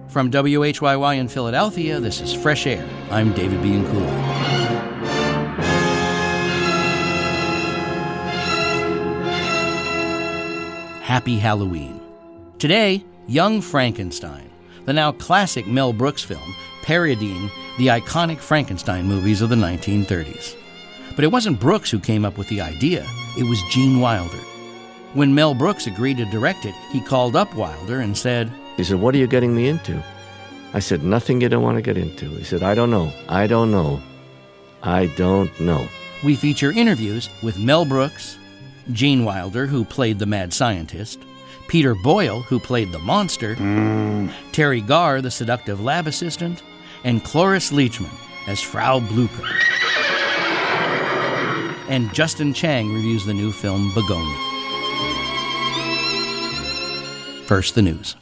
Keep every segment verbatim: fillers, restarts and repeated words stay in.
From W H Y Y in Philadelphia, this is Fresh Air. I'm David Bianculli. Happy Halloween. Today, Young Frankenstein, the now classic Mel Brooks film parodying the iconic Frankenstein movies of the nineteen thirties. But it wasn't Brooks who came up with the idea, it was Gene Wilder. When Mel Brooks agreed to direct it, he called up Wilder and said, He said, "What are you getting me into?" I said, "Nothing you don't want to get into." He said, "I don't know. I don't know. I don't know." We feature interviews with Mel Brooks, Gene Wilder, who played the mad scientist, Peter Boyle, who played the monster, mm. Terry Garr, the seductive lab assistant, and Cloris Leachman as Frau Blucher. And Justin Chang reviews the new film Begonia. First, the news.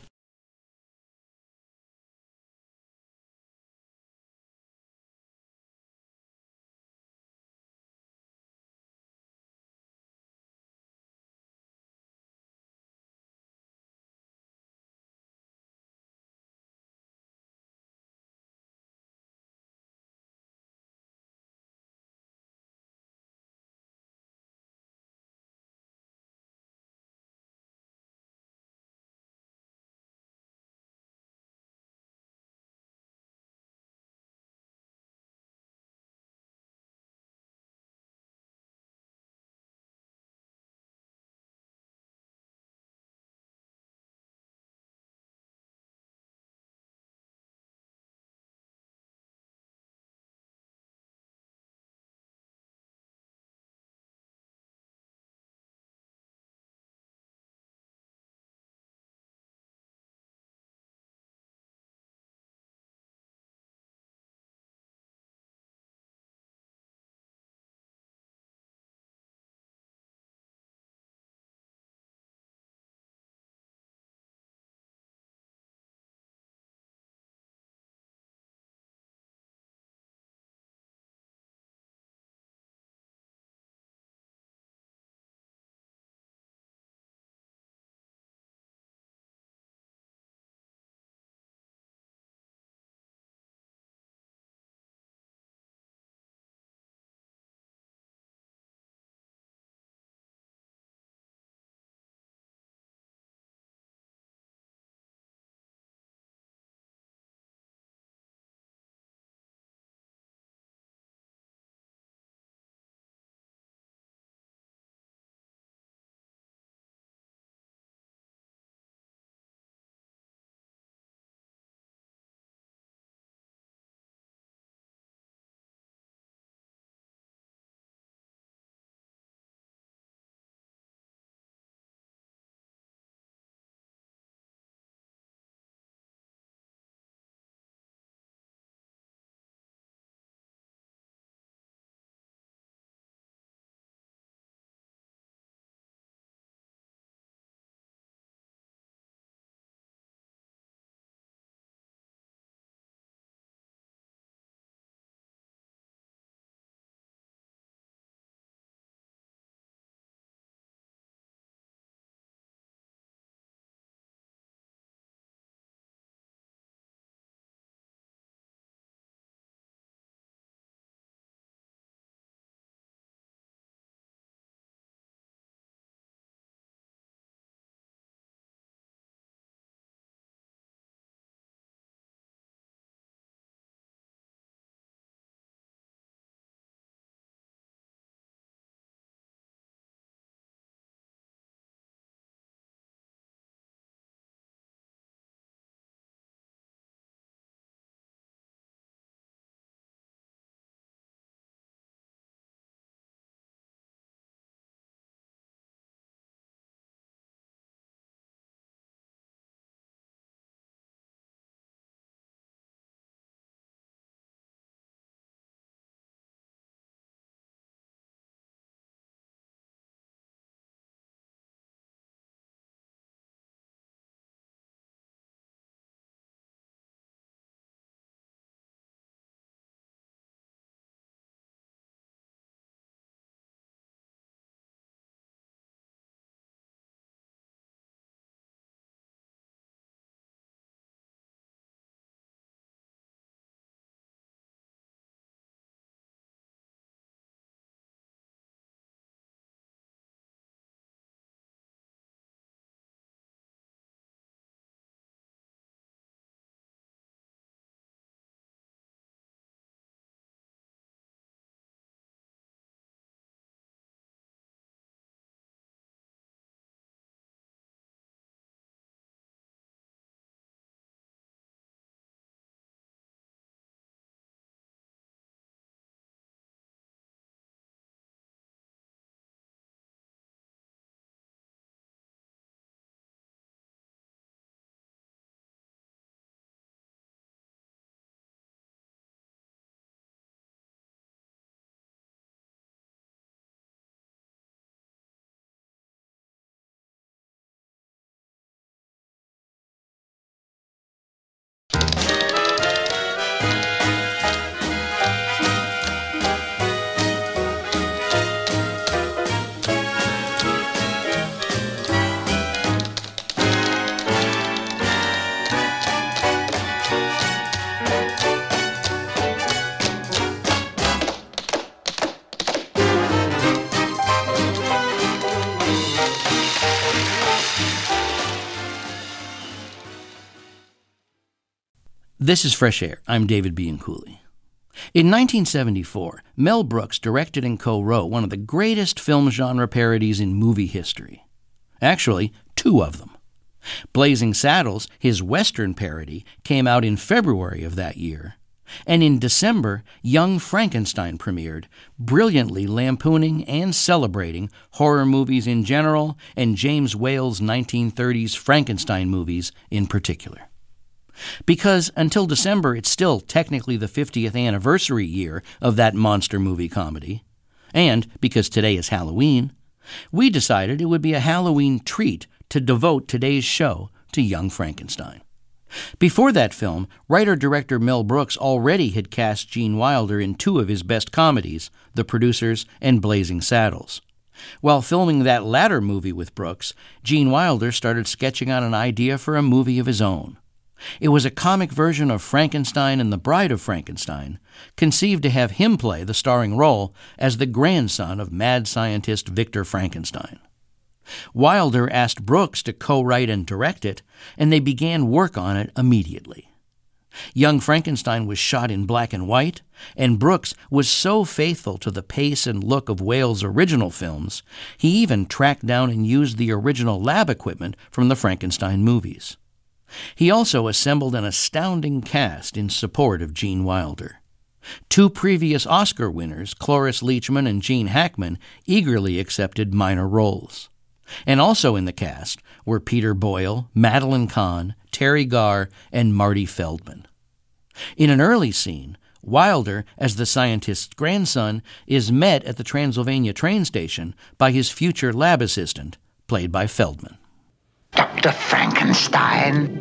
This is Fresh Air. I'm David Bianculli. In nineteen seventy-four, Mel Brooks directed and co-wrote one of the greatest film genre parodies in movie history. Actually, two of them. Blazing Saddles, his Western parody, came out in February of that year. And in December, Young Frankenstein premiered, brilliantly lampooning and celebrating horror movies in general and James Whale's nineteen thirties Frankenstein movies in particular. Because until December, it's still technically the fiftieth anniversary year of that monster movie comedy, and because today is Halloween, we decided it would be a Halloween treat to devote today's show to Young Frankenstein. Before that film, writer-director Mel Brooks already had cast Gene Wilder in two of his best comedies, The Producers and Blazing Saddles. While filming that latter movie with Brooks, Gene Wilder started sketching out an idea for a movie of his own. It was a comic version of Frankenstein and the Bride of Frankenstein, conceived to have him play the starring role as the grandson of mad scientist Victor Frankenstein. Wilder asked Brooks to co-write and direct it, and they began work on it immediately. Young Frankenstein was shot in black and white, and Brooks was so faithful to the pace and look of Whale's original films, he even tracked down and used the original lab equipment from the Frankenstein movies. He also assembled an astounding cast in support of Gene Wilder. Two previous Oscar winners, Cloris Leachman and Gene Hackman, eagerly accepted minor roles. And also in the cast were Peter Boyle, Madeline Kahn, Terry Garr, and Marty Feldman. In an early scene, Wilder, as the scientist's grandson, is met at the Transylvania train station by his future lab assistant, played by Feldman. Doctor Frankenstein.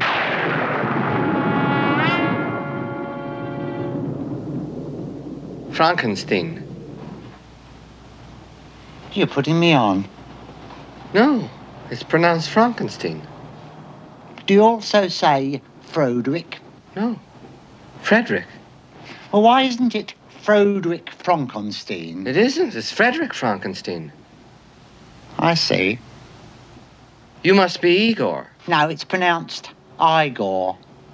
Frankenstein. You're putting me on. No, it's pronounced Frankenstein. Do you also say Froderick? No, Frederick. Well, why isn't it Froderick Frankenstein? It isn't. It's Frederick Frankenstein. I see. You must be Igor. No, it's pronounced Igor.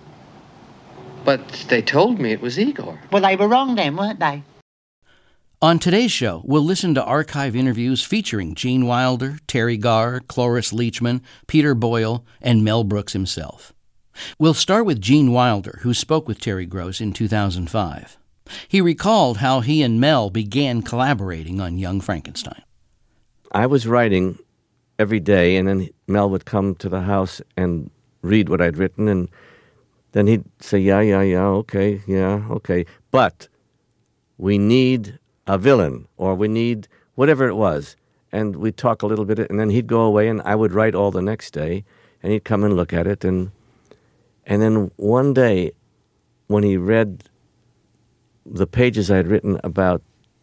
But they told me it was Igor. Well, they were wrong then, weren't they? On today's show, we'll listen to archive interviews featuring Gene Wilder, Terry Garr, Cloris Leachman, Peter Boyle, and Mel Brooks himself. We'll start with Gene Wilder, who spoke with Terry Gross in two thousand five. He recalled how he and Mel began collaborating on Young Frankenstein. I was writing every day, and then Mel would come to the house and read what I'd written, and then he'd say, yeah, yeah, yeah, okay, yeah, okay. But we need a villain, or we need whatever it was. And we'd talk a little bit, and then he'd go away, and I would write all the next day, and he'd come and look at it. And and then one day, when he read the pages I had written about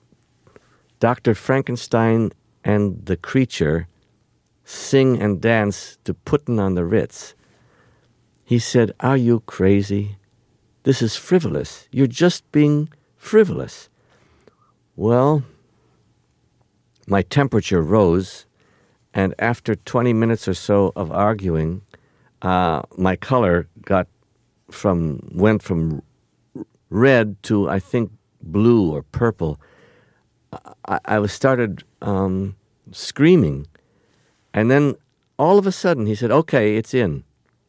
Doctor Frankenstein and the creature sing and dance to Puttin' on the Ritz, he said, "Are you crazy? This is frivolous. You're just being frivolous." Well, my temperature rose, and after twenty minutes or so of arguing, uh, my color got from went from red to, I think, blue or purple. I, I was started um, screaming, and then all of a sudden he said, "Okay, it's in."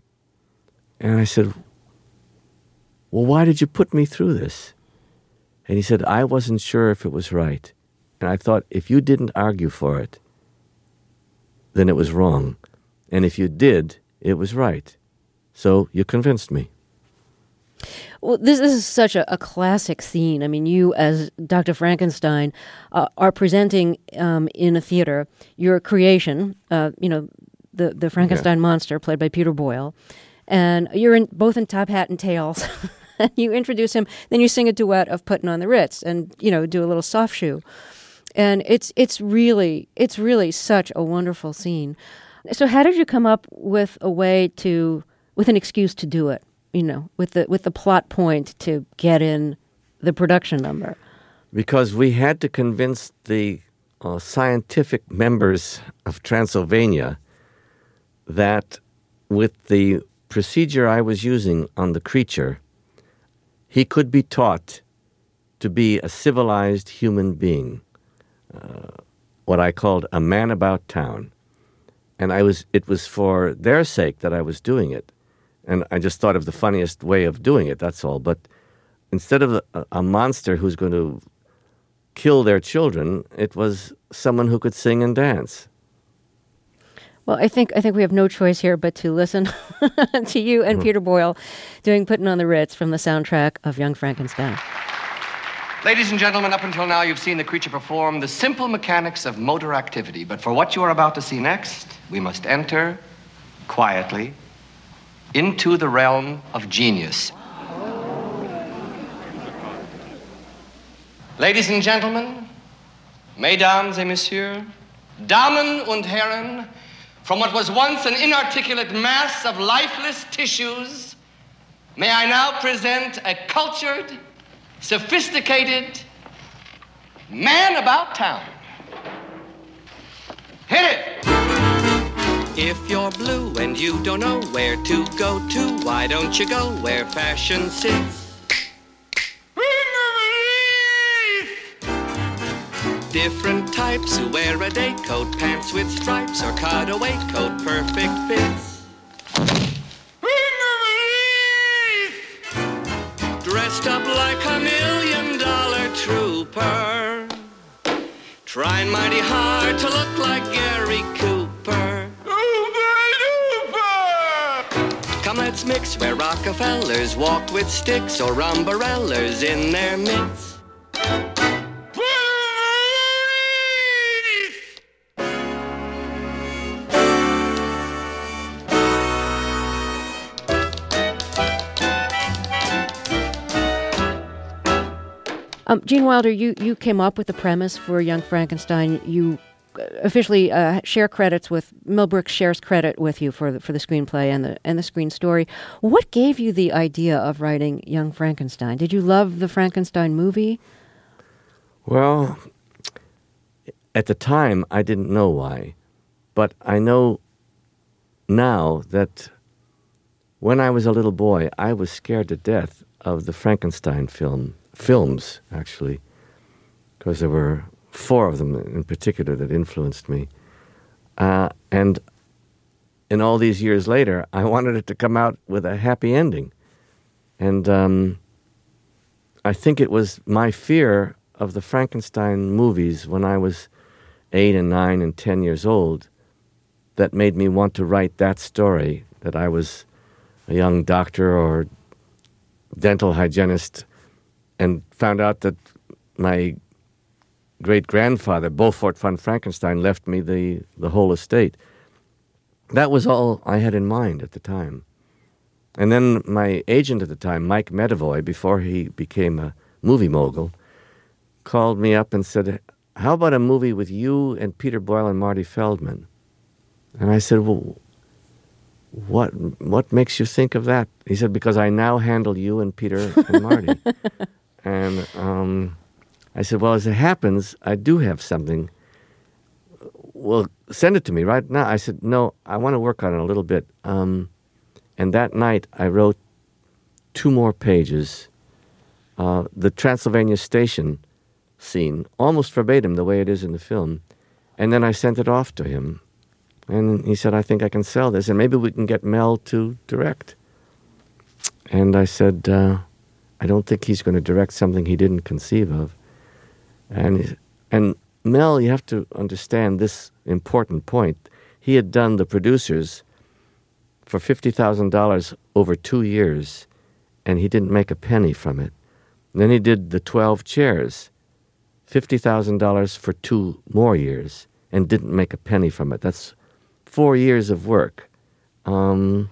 And I said, "Well, why did you put me through this?" And he said, "I wasn't sure if it was right. And I thought, if you didn't argue for it, then it was wrong. And if you did, it was right. So you convinced me." Well, this, this is such a, a classic scene. I mean, you as Doctor Frankenstein uh, are presenting um, in a theater your creation, uh, you know, the, the Frankenstein yeah. monster played by Peter Boyle. And you're in both in top hat and tails. You introduce him, then you sing a duet of Puttin' on the Ritz, and you know, do a little soft shoe, and it's it's really it's really such a wonderful scene. So, how did you come up with a way to, with an excuse to do it? You know, with the with the plot point to get in the production number? Because we had to convince the uh, scientific members of Transylvania that with the procedure I was using on the creature, he could be taught to be a civilized human being, uh, what I called a man about town. And I was, it was for their sake that I was doing it. And I just thought of the funniest way of doing it, that's all. But instead of a, a monster who's going to kill their children, it was someone who could sing and dance. Well, I think I think we have no choice here but to listen to you and Peter Boyle doing Puttin' on the Ritz from the soundtrack of Young Frankenstein. Ladies and gentlemen, up until now you've seen the creature perform the simple mechanics of motor activity. But for what you are about to see next, we must enter quietly into the realm of genius. Ladies and gentlemen, mesdames et messieurs, Damen und Herren, from what was once an inarticulate mass of lifeless tissues, may I now present a cultured, sophisticated man about town. Hit it! If you're blue and you don't know where to go to, why don't you go where fashion sits? Different types who wear a day coat, pants with stripes, or cutaway coat, perfect fits. Dressed up like a million dollar trooper, trying mighty hard to look like Gary Cooper. Come, let's mix where Rockefellers walk with sticks or umbrellas in their mitts. Um, Gene Wilder, you, you came up with the premise for Young Frankenstein. You officially uh, share credits with Mel Brooks shares credit with you for the, for the screenplay and the and the screen story. What gave you the idea of writing Young Frankenstein? Did you love the Frankenstein movie? Well, at the time, I didn't know why, but I know now that when I was a little boy, I was scared to death of the Frankenstein film. Films, actually, because there were four of them in particular that influenced me. Uh, and in all these years later, I wanted it to come out with a happy ending. And um, I think it was my fear of the Frankenstein movies when I was eight and nine and ten years old that made me want to write that story, that I was a young doctor or dental hygienist and found out that my great-grandfather, Beaufort von Frankenstein, left me the, the whole estate. That was all I had in mind at the time. And then my agent at the time, Mike Medavoy, before he became a movie mogul, called me up and said, how about a movie with you and Peter Boyle and Marty Feldman? And I said, well, what what makes you think of that? He said, because I now handle you and Peter and Marty. And um, I said, well, as it happens, I do have something. Well, send it to me right now. I said, no, I want to work on it a little bit. Um, and that night, I wrote two more pages. Uh, the Transylvania Station scene, almost verbatim, the way it is in the film. And then I sent it off to him. And he said, I think I can sell this, and maybe we can get Mel to direct. And I said, uh, I don't think he's going to direct something he didn't conceive of. And and Mel, you have to understand this important point. He had done The Producers for fifty thousand dollars over two years, and he didn't make a penny from it. And then he did The Twelve Chairs, fifty thousand dollars for two more years, and didn't make a penny from it. That's four years of work. Um,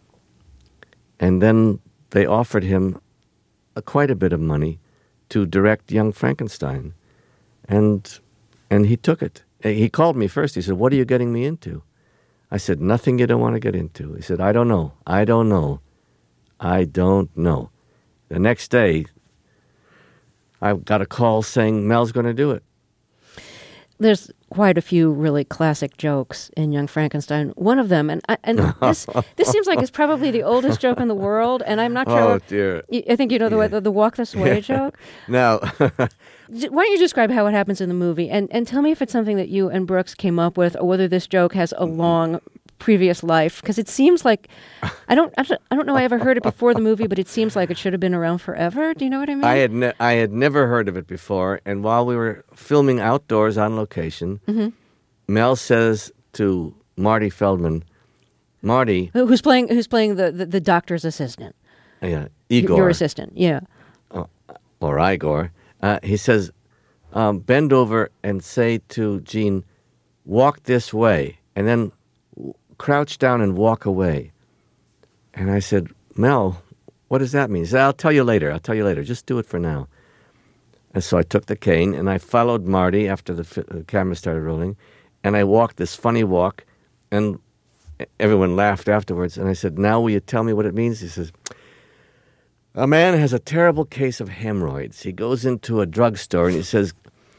and then they offered him a, quite a bit of money to direct Young Frankenstein. And and he took it. He called me first. He said, what are you getting me into? I said, nothing you don't want to get into. He said, I don't know. I don't know. I don't know. The next day, I got a call saying Mel's going to do it. there's quite a few really classic jokes in Young Frankenstein. One of them, and I, and this this seems like it's probably the oldest joke in the world, and I'm not sure. Oh, dear. I think you know the Yeah. way, the, the walk this way joke. Now, Why don't you describe how it happens in the movie, and, and tell me if it's something that you and Brooks came up with, or whether this joke has a long previous life, because it seems like I don't, I don't I don't know I ever heard it before the movie, but it seems like it should have been around forever. Do you know what I mean? I had ne- I had never heard of it before, and while we were filming outdoors on location, Mm-hmm. Mel says to Marty Feldman, Marty, Who- Who's playing? Who's playing the, the, the doctor's assistant? yeah, Y- Igor, Your assistant, yeah. or Igor, uh, he says, um, bend over and say to Gene, walk this way, and then w- crouch down and walk away. And I said, Mel, what does that mean? He said, I'll tell you later. I'll tell you later. Just do it for now. And so I took the cane, and I followed Marty after the, fi- the camera started rolling, and I walked this funny walk, and everyone laughed afterwards. And I said, now will you tell me what it means? He says, a man has a terrible case of hemorrhoids. He goes into a drugstore, and he says,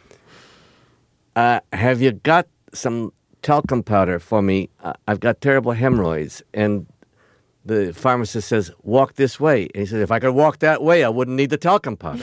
uh, have you got some talcum powder for me? Uh, I've got terrible hemorrhoids. And the pharmacist says, walk this way. And he says, if I could walk that way, I wouldn't need the talcum powder.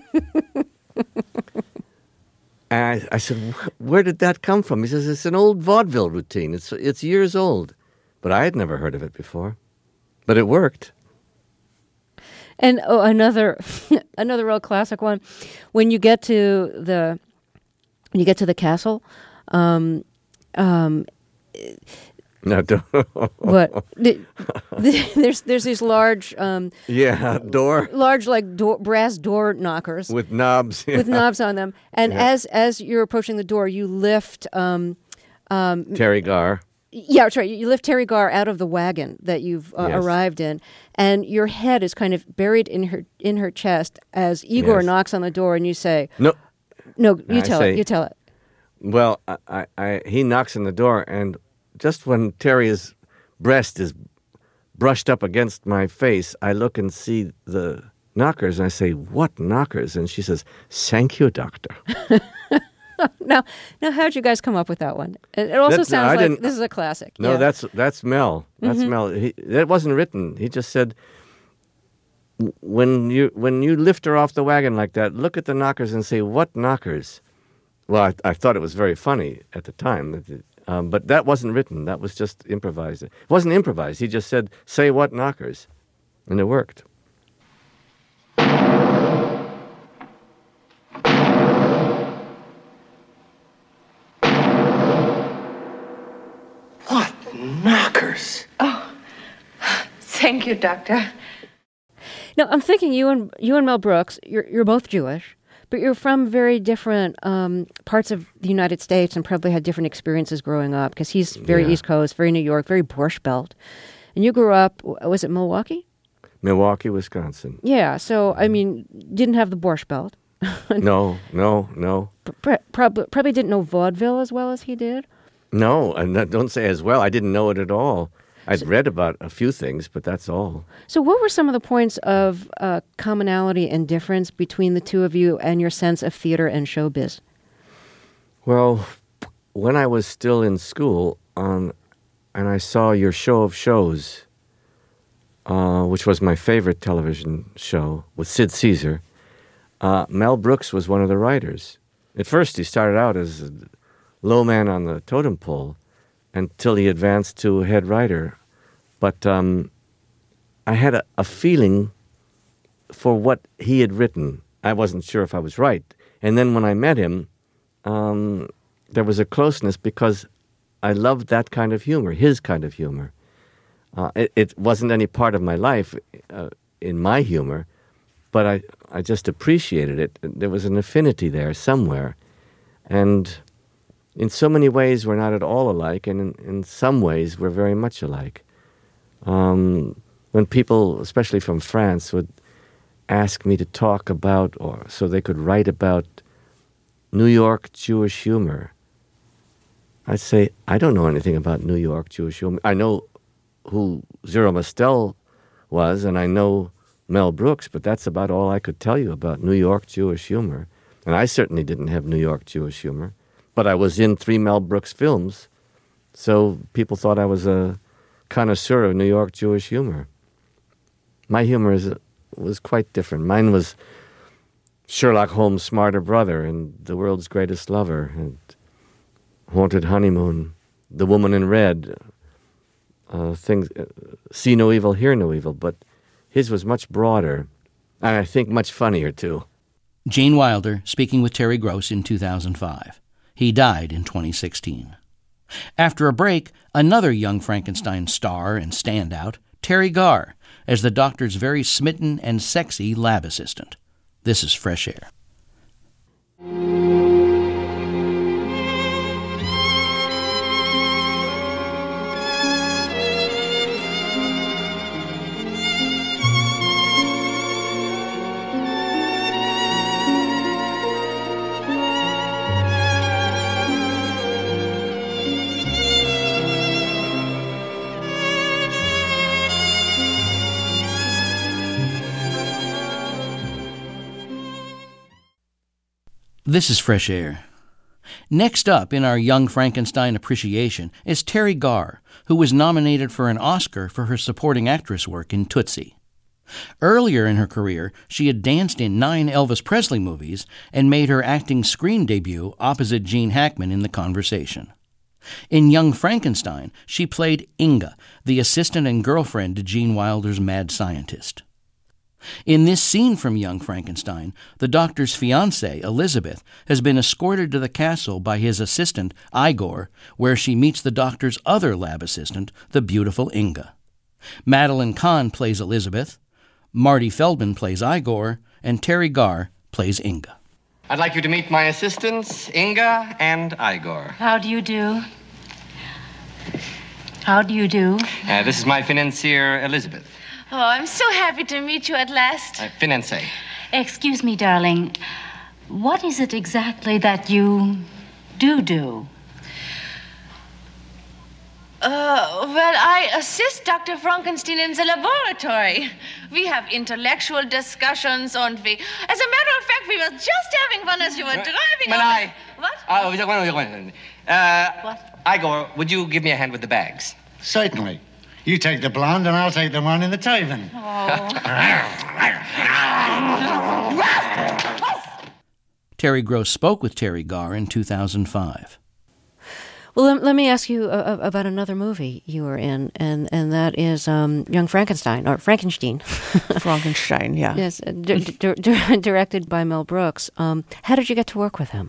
And I, I said, where did that come from? He says, it's an old vaudeville routine. It's, it's years old. But I had never heard of it before. But it worked. And oh, another another real classic one. When you get to the when you get to the castle, um, um, No, don't. what the, the, there's there's these large um, Yeah, door large like door, brass door knockers with knobs. Yeah. with knobs on them, and Yeah. as as you're approaching the door, you lift. Um, Terry Garr. Yeah, that's right. You lift Terry Garr out of the wagon that you've uh, Yes. arrived in, and your head is kind of buried in her in her chest as Igor Yes. knocks on the door, and you say, No, "No, you I tell say- it. You tell it." well, I, I, I, he knocks on the door, and just when Terry's breast is brushed up against my face, I look and see the knockers, and I say, "What knockers?" And she says, "Thank you, doctor." Now, now, how'd you guys come up with that one? It, it also That- sounds I like didn't- this is a classic. No, yeah. that's that's Mel. That's Mel. He, that wasn't written. He just said, "W- when you when you lift her off the wagon like that, look at the knockers and say, what knockers? Well, I, I thought it was very funny at the time, um, but that wasn't written. That was just improvised. It wasn't improvised. He just said, say what knockers, and it worked. What knockers? Thank you, Doctor. Now, I'm thinking you and you and Mel Brooks, you're you're both Jewish, but you're from very different um, parts of the United States and probably had different experiences growing up. Because he's very Yeah. East Coast, very New York, very Borscht Belt, and you grew up. Was it Milwaukee? Milwaukee, Wisconsin. Yeah. So I mean, didn't have the Borscht Belt. No, no, no. Pr- probably probably didn't know vaudeville as well as he did. No, and that- don't say as well. I didn't know it at all. I'd read about a few things, but that's all. So, what were some of the points of uh, commonality and difference between the two of you and your sense of theater and showbiz? Well, when I was still in school, um, and I saw your show of shows, uh, which was my favorite television show with Sid Caesar, uh, Mel Brooks was one of the writers. At first, he started out as a low man on the totem pole until he advanced to head writer. But um, I had a, a feeling for what he had written. I wasn't sure if I was right. And then when I met him, um, there was a closeness because I loved that kind of humor, his kind of humor. Uh, it, it wasn't any part of my life uh, in my humor, but I, I just appreciated it. There was an affinity there somewhere. And in so many ways, we're not at all alike, and in, in some ways, we're very much alike. Um, when people, especially from France, would ask me to talk about, or so they could write about New York Jewish humor, I'd say, I don't know anything about New York Jewish humor. I know who Zero Mostel was, and I know Mel Brooks, but that's about all I could tell you about New York Jewish humor. And I certainly didn't have New York Jewish humor. but I was in three Mel Brooks films, so people thought I was a connoisseur of New York Jewish humor. My humor is, was quite different. Mine was Sherlock Holmes' smarter brother and The World's Greatest Lover and Haunted Honeymoon, The Woman in Red, uh, things, uh, See No Evil, Hear No Evil, but his was much broader, and I think much funnier, too. Gene Wilder speaking with Terry Gross in two thousand five. He died in twenty sixteen. After a break, another Young Frankenstein star and standout, Terry Garr, as the doctor's very smitten and sexy lab assistant. This is Fresh Air. This is Fresh Air. Next up in our Young Frankenstein appreciation is Terry Garr, who was nominated for an Oscar for her supporting actress work in Tootsie. Earlier in her career, she had danced in nine Elvis Presley movies and made her acting screen debut opposite Gene Hackman in The Conversation. In Young Frankenstein, she played Inga, the assistant and girlfriend to Gene Wilder's mad scientist. In this scene from Young Frankenstein, the doctor's fiancée, Elizabeth, has been escorted to the castle by his assistant, Igor, where she meets the doctor's other lab assistant, the beautiful Inga. Madeline Kahn plays Elizabeth, Marty Feldman plays Igor, and Terry Garr plays Inga. I'd like you to meet my assistants, Inga and Igor. How do you do? How do you do? Uh, this is my financier, Elizabeth. Oh, I'm so happy to meet you at last. Uh, fiancé. Excuse me, darling. What is it exactly that you do do? Uh, well, I assist Doctor Frankenstein in the laboratory. We have intellectual discussions, and we... As a matter of fact, we were just having one as you were driving When over... I... What? Uh, uh, What? Igor, would you give me a hand with the bags? Certainly. You take the blonde and I'll take the one in the Taven. Terry Gross spoke with Terry Garr in two thousand five. Well, let, let me ask you uh, about another movie you were in, and, and that is um, Young Frankenstein, or Frankenstein. Frankenstein, yeah. Yes, uh, d- d- d- directed by Mel Brooks. Um, how did you get to work with him?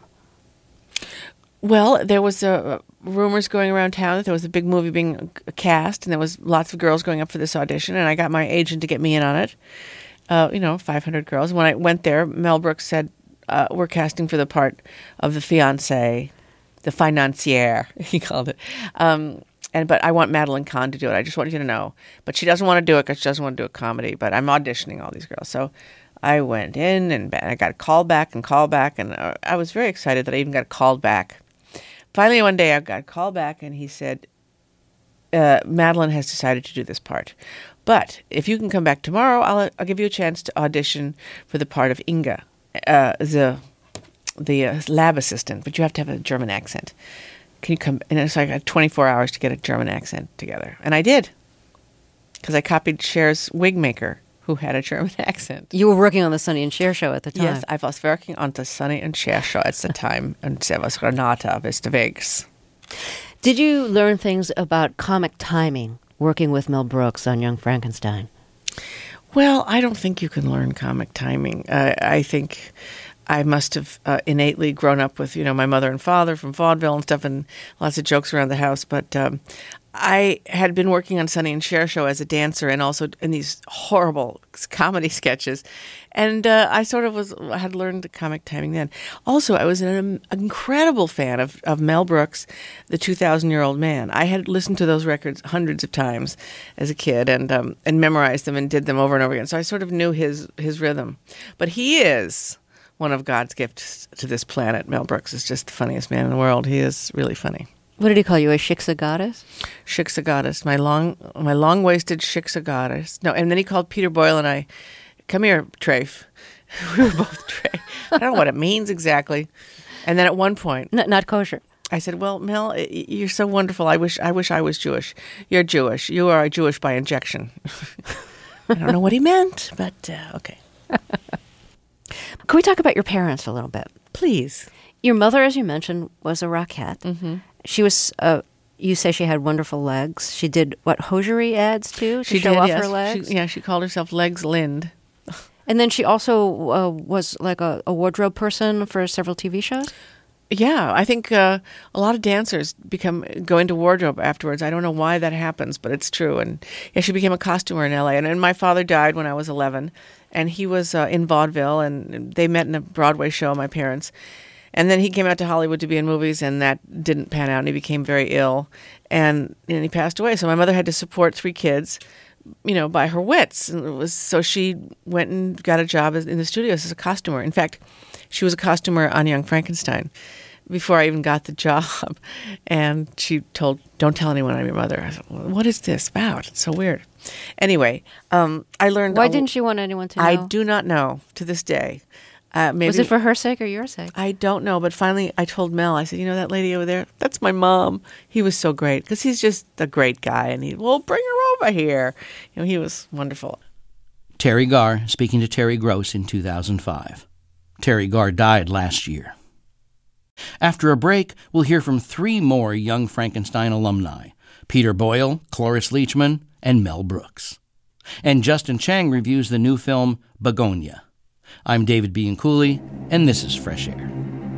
Well, there was uh, rumors going around town that there was a big movie being cast, and there was lots of girls going up for this audition, and I got my agent to get me in on it. Uh, you know, five hundred girls. When I went there, Mel Brooks said, uh, we're casting for the part of the fiancé, the financier, he called it. Um, and But I want Madeline Kahn to do it. I just want you to know. But she doesn't want to do it because she doesn't want to do a comedy, but I'm auditioning all these girls. So I went in, and I got called back and called back, and uh, I was very excited that I even got called back. Finally, one day I got called back, and he said, uh, Madeline has decided to do this part. But if you can come back tomorrow, I'll, I'll give you a chance to audition for the part of Inga, uh, the the uh, lab assistant, but you have to have a German accent. Can you come? And so I got twenty-four hours to get a German accent together. And I did, because I copied Cher's wig maker, who had a German accent. You were working on the Sonny and Cher show at the time. Yes, I was working on the Sonny and Cher show at the time, and there was Renata Westerwegs. Did you learn things about comic timing working with Mel Brooks on Young Frankenstein? Well, I don't think you can learn comic timing. Uh, I think I must have uh, innately grown up with, you know, my mother and father from vaudeville and stuff, and lots of jokes around the house. But um, I had been working on Sonny and Cher show as a dancer, and also in these horrible comedy sketches. And uh, I sort of was had learned the comic timing then. Also, I was an incredible fan of, of Mel Brooks, The two thousand Year Old Man. I had listened to those records hundreds of times as a kid, and um, and memorized them and did them over and over again. So I sort of knew his his rhythm. But he is one of God's gifts to this planet. Mel Brooks is just the funniest man in the world. He is really funny. What did he call you, a shiksa goddess? Shiksa goddess, my long, my long-waisted shiksa goddess. No, and then he called Peter Boyle and I, come here, Trafe. We were both Trafe. I don't know what it means exactly. And then at one point, N- not kosher. I said, "Well, Mel, y- you're so wonderful. I wish, I wish I was Jewish. You're Jewish. You are Jewish by injection." I don't know what he meant, but uh, okay. Can we talk about your parents a little bit? Please. Your mother, as you mentioned, was a rockette. Mm-hmm. She was, uh, you say she had wonderful legs. She did, what, hosiery ads, too, to She show did, off yes. her legs? She, yeah, she called herself Legs Lind. And then she also uh, was like a, a wardrobe person for several T V shows? Yeah, I think uh, a lot of dancers become go into wardrobe afterwards. I don't know why that happens, but it's true. And yeah, she became a costumer in L A. And, and my father died when I was eleven, and he was uh, in vaudeville, and they met in a Broadway show, my parents. And then he came out to Hollywood to be in movies, and that didn't pan out, and he became very ill, and, and he passed away. So my mother had to support three kids, you know, by her wits. And it was so she went and got a job as- in the studios as a costumer. In fact, she was a costumer on Young Frankenstein before I even got the job. And she told, "Don't tell anyone I'm your mother." I said, "Well, what is this about? It's so weird." Anyway, um, I learned. Why a- didn't she want anyone to know? I do not know to this day. Uh, maybe Was it for her sake or your sake? I don't know, but finally I told Mel, I said, "You know that lady over there? That's my mom." He was so great because he's just a great guy, and he, well, bring her over here. You know, he was wonderful. Terry Garr speaking to Terry Gross in two thousand five. Terry Garr died last year. After a break, we'll hear from three more Young Frankenstein alumni: Peter Boyle, Cloris Leachman, and Mel Brooks. And Justin Chang reviews the new film Begonia. I'm David Bianculli, and this is Fresh Air.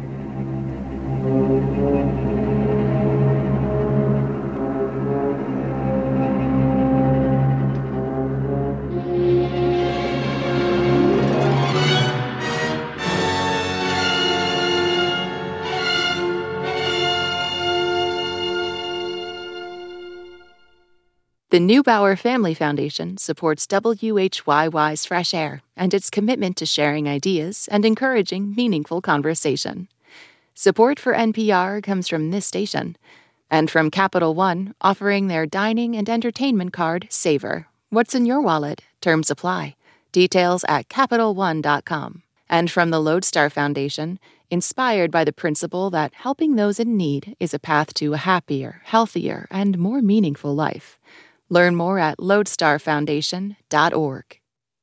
The Neubauer Family Foundation supports W H Y Y's Fresh Air and its commitment to sharing ideas and encouraging meaningful conversation. Support for N P R comes from this station and from Capital One, offering their dining and entertainment card, Savor. What's in your wallet? Terms apply. Details at Capital One dot com. And from the Lodestar Foundation, inspired by the principle that helping those in need is a path to a happier, healthier, and more meaningful life. Learn more at lodestar foundation dot org.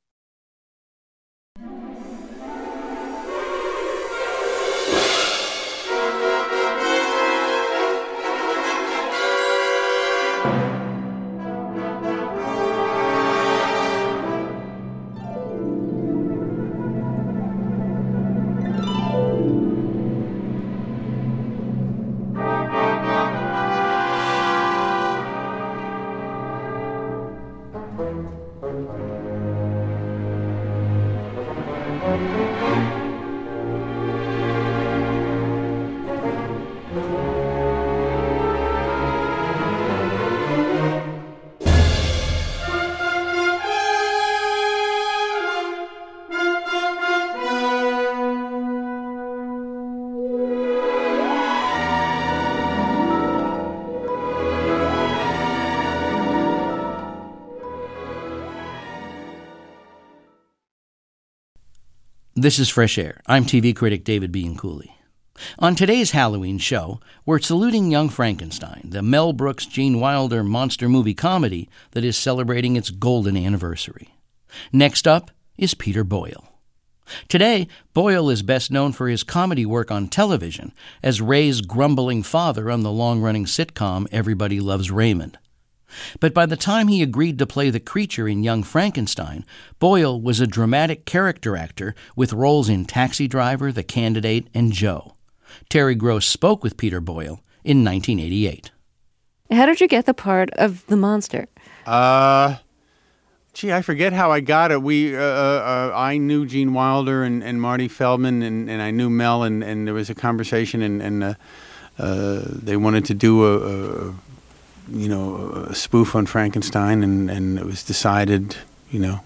This is Fresh Air. I'm T V critic David Bianculli. On today's Halloween show, we're saluting Young Frankenstein, the Mel Brooks, Gene Wilder monster movie comedy that is celebrating its golden anniversary. Next up is Peter Boyle. Today, Boyle is best known for his comedy work on television as Ray's grumbling father on the long-running sitcom Everybody Loves Raymond. But by the time he agreed to play the creature in Young Frankenstein, Boyle was a dramatic character actor with roles in Taxi Driver, The Candidate, and Joe. Terry Gross spoke with Peter Boyle in nineteen eighty-eight. How did you get the part of the monster? Uh, gee, I forget how I got it. We, uh, uh, I knew Gene Wilder and, and Marty Feldman, and, and I knew Mel, and, and there was a conversation, and, and uh, uh, they wanted to do a, a you know, a spoof on Frankenstein, and, and it was decided, you know,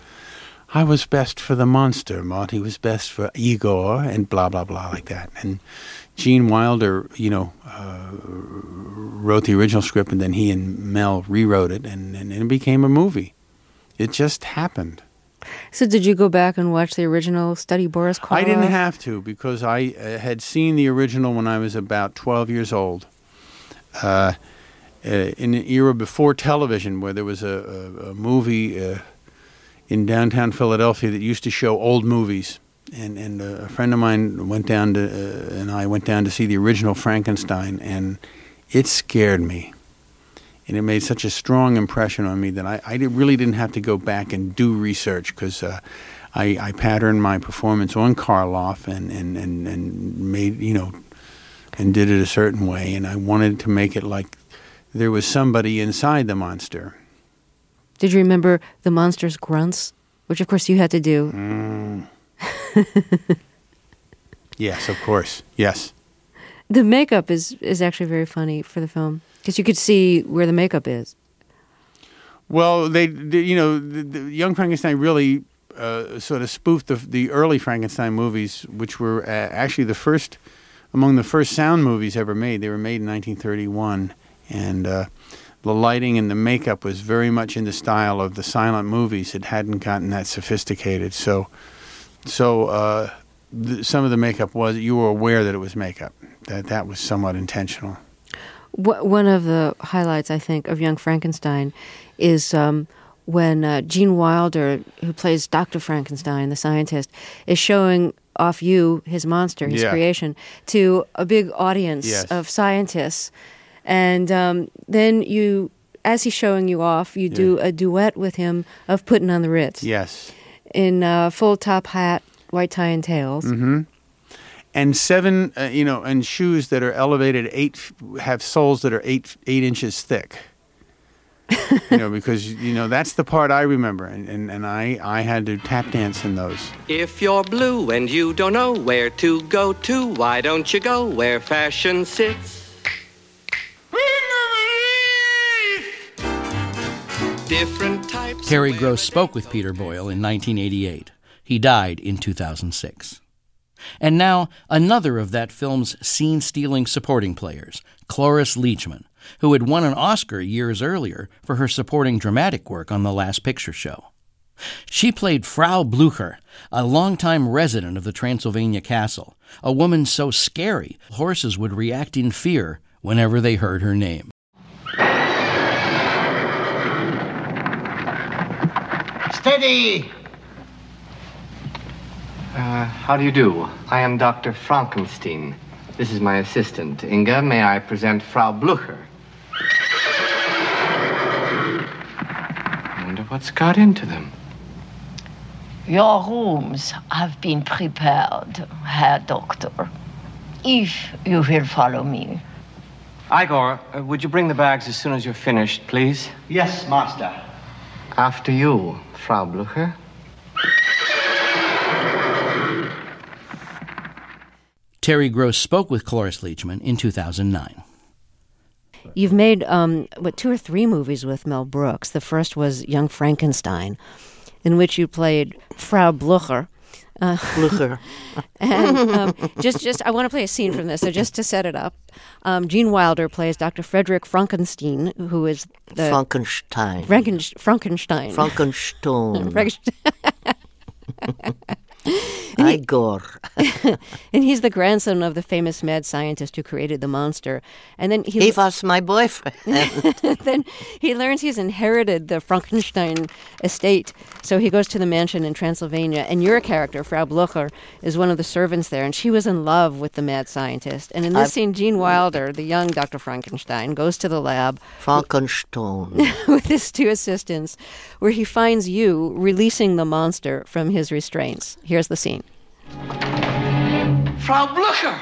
I was best for the monster, Marty was best for Igor, and blah, blah, blah, like that. And Gene Wilder, you know, uh, wrote the original script, and then he and Mel rewrote it, and, and, and it became a movie. It just happened. So did you go back and watch the original, study Boris Karloff? I didn't have to because I uh, had seen the original when I was about twelve years old. Uh, uh, in an era before television, where there was a, a, a movie uh, in downtown Philadelphia that used to show old movies. And, and uh, a friend of mine went down to, uh, and I went down to see the original Frankenstein, and it scared me. And it made such a strong impression on me that I, I did, really didn't have to go back and do research because uh, I, I patterned my performance on Karloff and, and, and, and made, you know, and did it a certain way. And I wanted to make it like there was somebody inside the monster. Did you remember the monster's grunts, which of course you had to do? Mm. Yes, of course. Yes. The makeup is, is actually very funny for the film because you could see where the makeup is. Well, they, they you know, the, the Young Frankenstein really uh, sort of spoofed the, the early Frankenstein movies, which were uh, actually the first, among the first sound movies ever made. They were made in nineteen thirty-one, and uh, the lighting and the makeup was very much in the style of the silent movies. It hadn't gotten that sophisticated, so so uh, th- some of the makeup was, you were aware that it was makeup, that that was somewhat intentional. One of the highlights, I think, of Young Frankenstein is um, when uh, Gene Wilder, who plays Doctor Frankenstein, the scientist, is showing off you, his monster, his Yeah. creation, to a big audience Yes. of scientists. And um, then you, as he's showing you off, you do a duet with him of Putting on the Ritz. Yes. In uh, full top hat, white tie and tails. Mm-hmm. And seven, uh, you know, and shoes that are elevated eight, have soles that are eight eight inches thick. You know, because, you know, that's the part I remember. And, and, and I, I had to tap dance in those. If you're blue and you don't know where to go to, why don't you go where fashion sits? Different types. Terry Gross spoke with Peter Boyle in nineteen eighty-eight. He died in two thousand six. And now, another of that film's scene-stealing supporting players, Cloris Leachman, who had won an Oscar years earlier for her supporting dramatic work on The Last Picture Show. She played Frau Blücher, a longtime resident of the Transylvania castle, a woman so scary horses would react in fear whenever they heard her name. Steady! Uh, how do you do? I am Doctor Frankenstein. This is my assistant, Inga. May I present Frau Blücher? I wonder what's got into them. Your rooms have been prepared, Herr Doctor. If you will follow me. Igor, uh, would you bring the bags as soon as you're finished, please? Yes, master. After you, Frau Blücher. Terry Gross spoke with Cloris Leachman in two thousand nine. You've made, um, what, two or three movies with Mel Brooks. The first was Young Frankenstein, in which you played Frau Blücher. Uh, Blücher. and um, just, just, I want to play a scene from this. So just to set it up, um, Gene Wilder plays Doctor Frederick Frankenstein, who is the Frankenstein. Franken, Frankenstein. Frankenstein. Frankenstein. Igor. And he's the grandson of the famous mad scientist who created the monster. And then he, He was my boyfriend. then he learns he's inherited the Frankenstein estate. So he goes to the mansion in Transylvania. And your character, Frau Blücher, is one of the servants there. And she was in love with the mad scientist. And in this I've- scene, Gene Wilder, the young Doctor Frankenstein, goes to the lab Frankenstein. with his two assistants, where he finds you releasing the monster from his restraints. Here's the scene. Frau Blücher!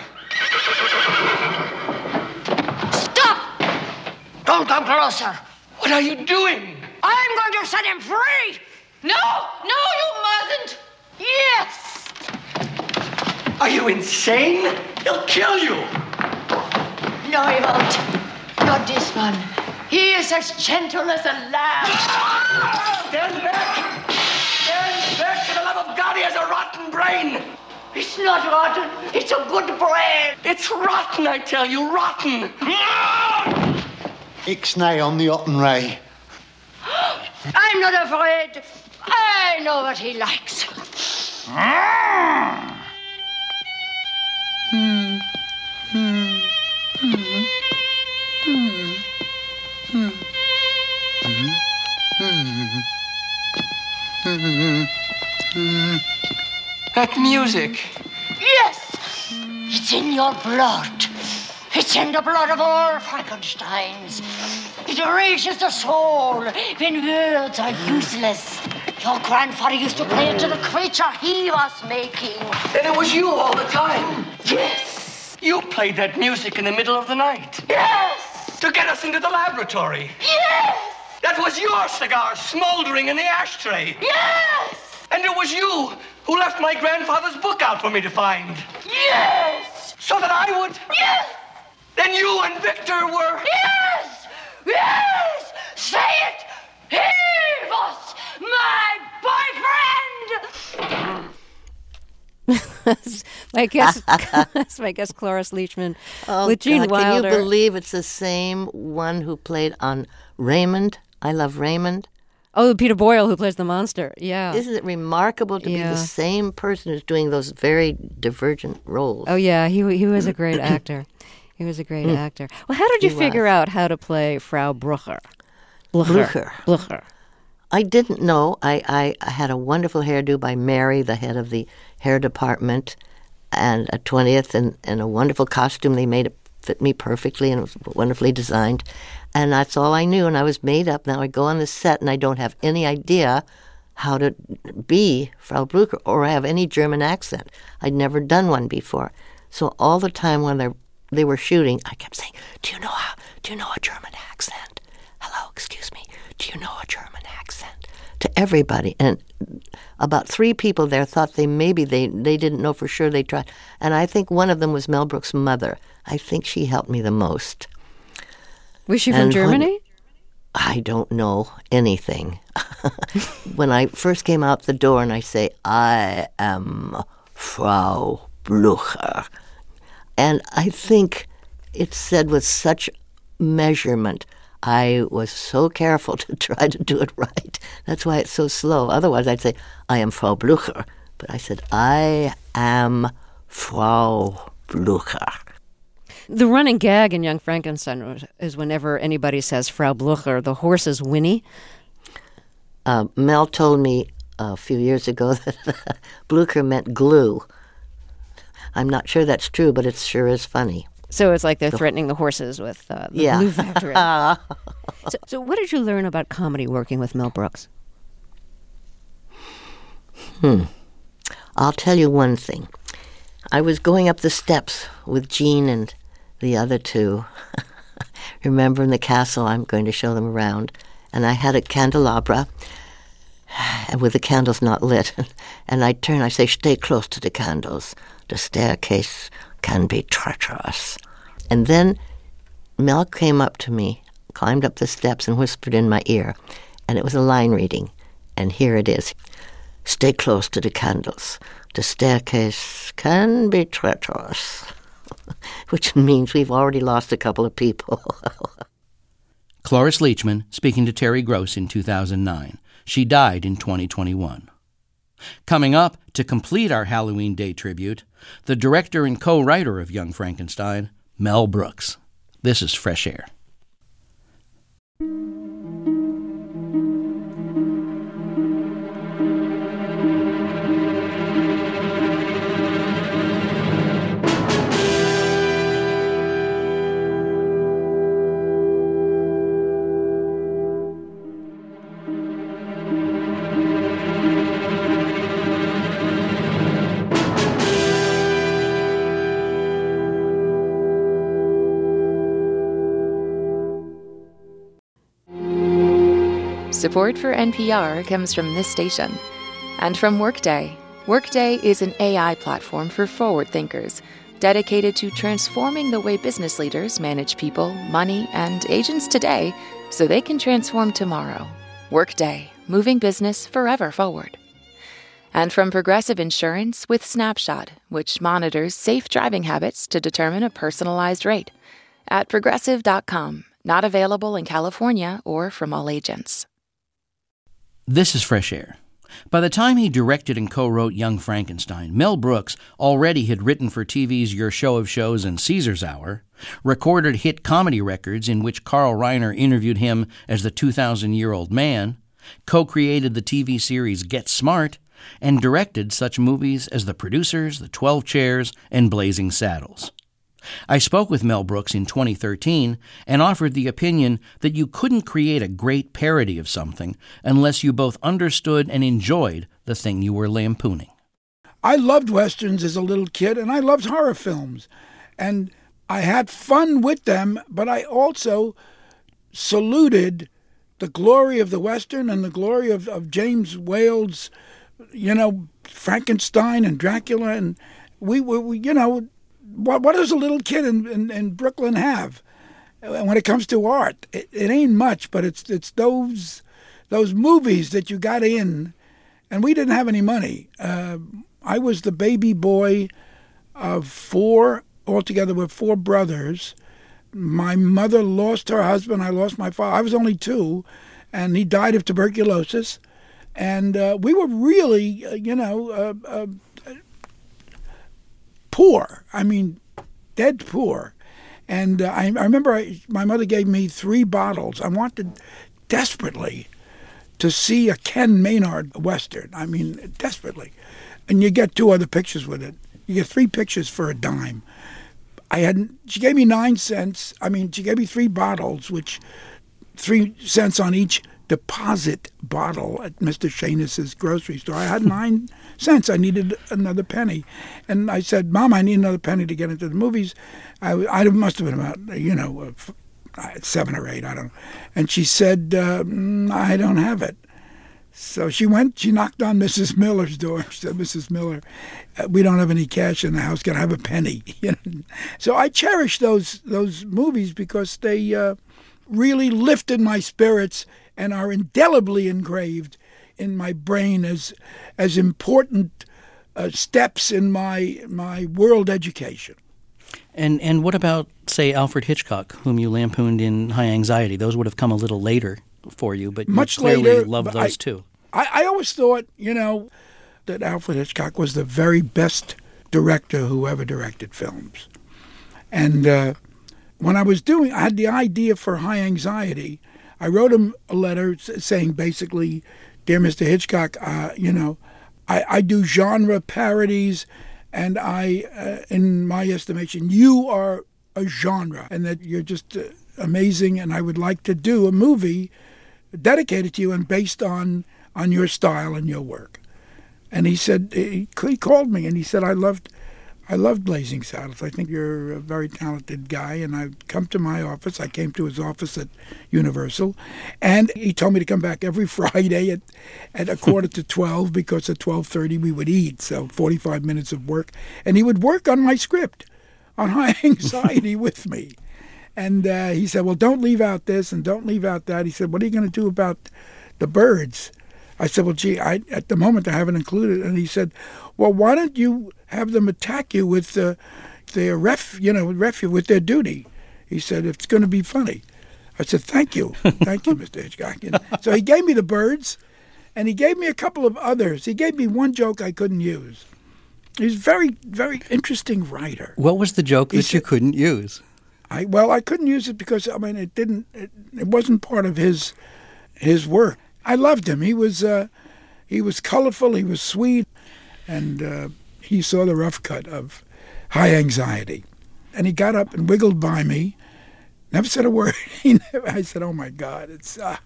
Stop! Don't come closer. What are you doing? I'm going to set him free. No, no, you mustn't. Yes. Are you insane? He'll kill you. No, he won't. Not this one. He is as gentle as a lamb. Stand back! Stand back! For the love of God, he has a rotten brain! It's not rotten. It's a good brain. It's rotten, I tell you, rotten! Ixnay on the Otten Ray. I'm not afraid. I know what he likes. Hmm. Hmm. Hmm. Hmm. Hmm. Hmm. Hmm. That music. Yes, it's in your blood. It's in the blood of all Frankensteins. It reaches the soul when words are useless. Your grandfather used to play it to the creature he was making. Then it was you all the time. Yes. You played that music in the middle of the night. Yes. To get us into the laboratory. Yes. That was your cigar smoldering in the ashtray. Yes. And it was you who left my grandfather's book out for me to find. Yes. So that I would. Yes. Then you and Victor were. Yes. Yes. Say it. He was my boyfriend. my guest, that's my guest, Cloris Leachman, Oh, with Gene God, Wilder. Can you believe it's the same one who played on Raymond? I Love Raymond. Oh, Peter Boyle, who plays the monster. Yeah. Isn't it remarkable to Yeah. be the same person who's doing those very divergent roles? Oh, yeah. He he was a great actor. He was a great Mm. actor. Well, how did you He figure was. out how to play Frau Blucher? Blucher. Blucher. I didn't know. I, I, I had a wonderful hairdo by Mary, the head of the hair department, and a twentieth, and, and a wonderful costume. They made it fit me perfectly, and it was wonderfully designed. And that's all I knew, and I was made up. Now I go on the set, and I don't have any idea how to be Frau Blucher or have any German accent. I'd never done one before. So all the time when they they were shooting, I kept saying, "Do you know how? Do you know a German accent? Hello, excuse me. Do you know a German accent?" To everybody. And about three people there thought they maybe they, they didn't know for sure. They tried. And I think one of them was Mel Brooks' mother. I think she helped me the most. Was she from And Germany? when- I don't know anything. When I first came out the door and I say, "I am Frau Blucher," and I think it's said with such measurement. I was so careful to try to do it right. That's why it's so slow. Otherwise, I'd say, "I am Frau Blucher." But I said, "I am Frau Blucher." The running gag in Young Frankenstein was- is whenever anybody says Frau Blucher, the horses whinny. Uh, Mel told me a few years ago that Blucher meant glue. I'm not sure that's true, but it sure is funny. So it's like they're The- threatening the horses with uh, the Yeah. glue factory. so, so what did you learn about comedy working with Mel Brooks? Hmm. I'll tell you one thing. I was going up the steps with Jean and the other two. Remember, in the castle, I'm going to show them around. And I had a candelabra and with the candles not lit. And I turn, I say, "Stay close to the candles. The staircase can be treacherous." And then Mel came up to me, climbed up the steps, and whispered in my ear. And it was a line reading. And here it is. "Stay close to the candles. The staircase can be treacherous." Which means we've already lost a couple of people. Cloris Leachman speaking to Terry Gross in two thousand nine. She died in twenty twenty-one. Coming up, to complete our Halloween Day tribute, the director and co-writer of Young Frankenstein, Mel Brooks. This is Fresh Air. Support for N P R comes from this station and from Workday. Workday is an A I platform for forward thinkers dedicated to transforming the way business leaders manage people, money, and agents today so they can transform tomorrow. Workday, moving business forever forward. And from Progressive Insurance with Snapshot, which monitors safe driving habits to determine a personalized rate. At progressive dot com, not available in California or from all agents. This is Fresh Air. By the time he directed and co-wrote Young Frankenstein, Mel Brooks already had written for T V's Your Show of Shows and Caesar's Hour, recorded hit comedy records in which Carl Reiner interviewed him as the two thousand year old man, co-created the T V series Get Smart, and directed such movies as The Producers, The Twelve Chairs, and Blazing Saddles. I spoke with Mel Brooks in twenty thirteen and offered the opinion that you couldn't create a great parody of something unless you both understood and enjoyed the thing you were lampooning. I loved Westerns as a little kid, and I loved horror films. And I had fun with them, but I also saluted the glory of the Western and the glory of, of James Whale's, you know, Frankenstein and Dracula. And we were, we, you know, what, what does a little kid in, in, in Brooklyn have when it comes to art? It, it ain't much, but it's it's those those movies that you got in, and we didn't have any money. Uh, I was the baby boy of four, altogether with four brothers. My mother lost her husband. I lost my father. I was only two, and he died of tuberculosis. And uh, we were really, uh, you know, uh, uh, poor. I mean, dead poor. And uh, I, I remember I, my mother gave me three bottles. I wanted desperately to see a Ken Maynard Western. I mean, desperately. And you get two other pictures with it. You get three pictures for a dime. I had she gave me nine cents. I mean, she gave me three bottles, which three cents on each deposit bottle at Mister Shanus's grocery store. I had nine cents. I needed another penny. And I said, Mom, I need another penny to get into the movies. I, I must have been about, you know, seven or eight, I don't know. And she said, uh, I don't have it. So she went, she knocked on Missus Miller's door. She said, Missus Miller, uh, we don't have any cash in the house. Can I have a penny? You know? So I cherish those those movies because they uh, really lifted my spirits and are indelibly engraved in my brain as as important uh, steps in my my world education. And and what about, say, Alfred Hitchcock, whom you lampooned in High Anxiety? Those would have come a little later for you, but you Much clearly later, loved those I, too. I, I always thought, you know, that Alfred Hitchcock was the very best director who ever directed films. And uh, when I was doing, I had the idea for High Anxiety. I wrote him a letter saying basically, Dear Mister Hitchcock, uh, you know, I, I do genre parodies, and I, uh, in my estimation, you are a genre, and that you're just uh, amazing, and I would like to do a movie dedicated to you and based on, on your style and your work. And he said, he, he called me, and he said, I loved I loved Blazing Saddles. I think you're a very talented guy, and I've come to my office. I came to his office at Universal, and he told me to come back every Friday at, at a quarter to twelve, because at twelve thirty we would eat, so forty-five minutes of work. And he would work on my script, on High Anxiety with me. And uh, he said, well, don't leave out this and don't leave out that. He said, what are you going to do about the birds? I said, well, gee, I, at the moment I haven't included it. And he said, well, why don't you have them attack you with uh, their ref, you know, ref with their duty? He said, it's going to be funny. I said, thank you. Thank you, Mister Hitchcock. And so he gave me the birds, and he gave me a couple of others. He gave me one joke I couldn't use. He's a very, very interesting writer. What was the joke He that said- you couldn't use? I well, I couldn't use it because I mean it didn't. It, it wasn't part of his his work. I loved him. He was uh, he was colorful. He was sweet, and uh, he saw the rough cut of High Anxiety, and he got up and wiggled by me. Never said a word. He never, I said, "Oh my God, it's uh,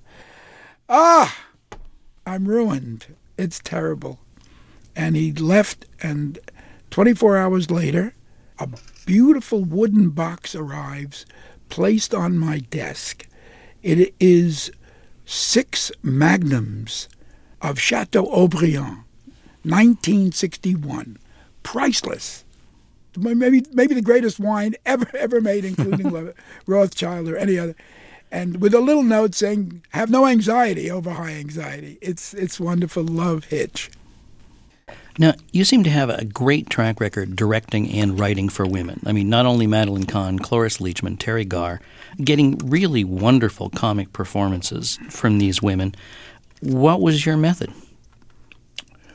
ah, I'm ruined. It's terrible." And he left, and twenty-four hours later, a beautiful wooden box arrives, placed on my desk. It is six magnums of Chateau Haut-Brion, nineteen sixty-one. Priceless. Maybe maybe the greatest wine ever ever made, including Rothschild or any other. And with a little note saying, have no anxiety over High Anxiety. It's, it's wonderful. Love, Hitch. Now, you seem to have a great track record directing and writing for women. I mean, not only Madeline Kahn, Cloris Leachman, Terry Garr, getting really wonderful comic performances from these women. What was your method?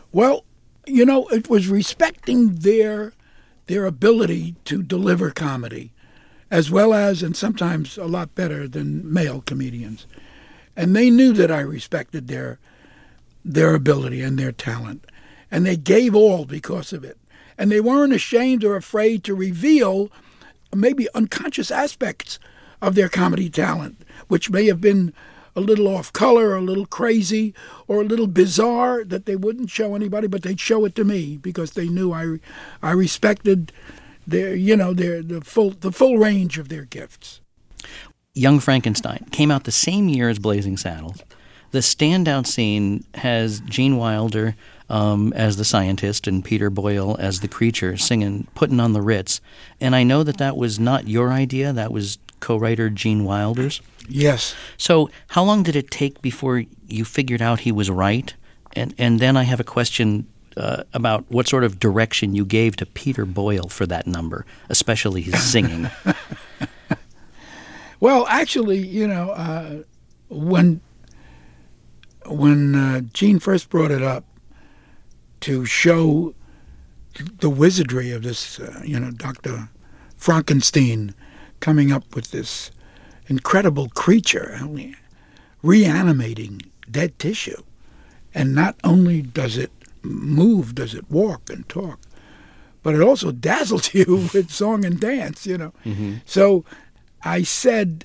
Well, you know, it was respecting their their ability to deliver comedy, as well as, and sometimes a lot better than male comedians. And they knew that I respected their their ability and their talent. And they gave all because of it. And they weren't ashamed or afraid to reveal maybe unconscious aspects of their comedy talent, which may have been a little off color, or a little crazy, or a little bizarre that they wouldn't show anybody, but they'd show it to me because they knew I, I respected their, you know, their the full the full range of their gifts. Young Frankenstein came out the same year as Blazing Saddles. The standout scene has Gene Wilder um, as the scientist and Peter Boyle as the creature singing "Puttin' on the Ritz." And I know that that was not your idea. That was co-writer Gene Wilder's. Yes. So how long did it take before you figured out he was right? And and then I have a question uh, about what sort of direction you gave to Peter Boyle for that number, especially his singing. Well, actually, you know, uh, when when uh, Gene first brought it up to show the wizardry of this, uh, you know, Doctor Frankenstein coming up with this incredible creature, I mean, reanimating dead tissue. And not only does it move, does it walk and talk, but it also dazzles you with song and dance, you know. Mm-hmm. So I said,